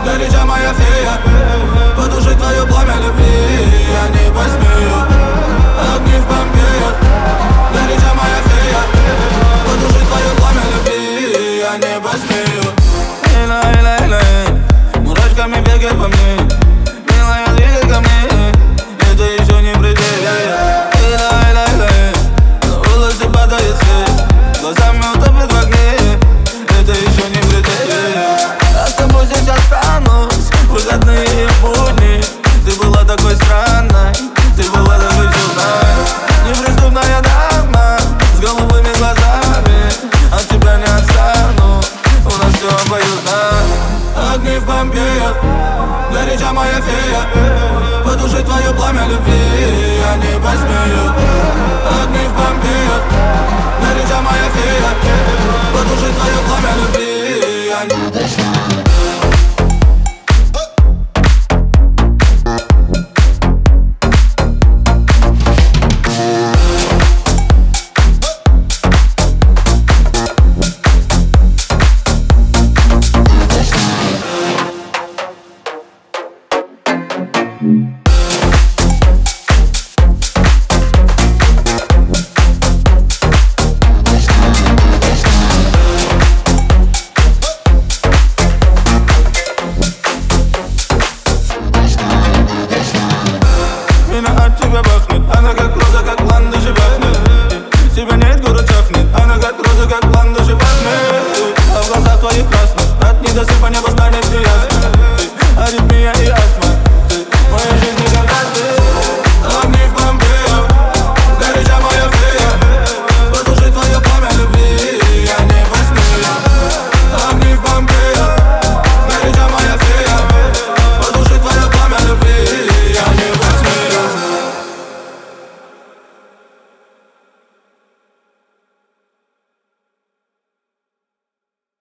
горяча моя фея, потушить твое пламя любви я не посмею. Огни в Помпеях, горяча моя фея, потушить твое пламя любви я не посмею. Мурашками бегай по мне, милая, двигай ко мне, это еще не предел. На волосы падает свет, глазами утопит в огне, это еще не предел. Я с тобой здесь останусь, выходные будни. Ты была такой странной, ты была такой чудной, неприступная дама с голубыми глазами. От тебя не отстану, у нас все обоюдно. Огни в Помпеях, горяча моя фея, потушить твое пламя любви я не посмею.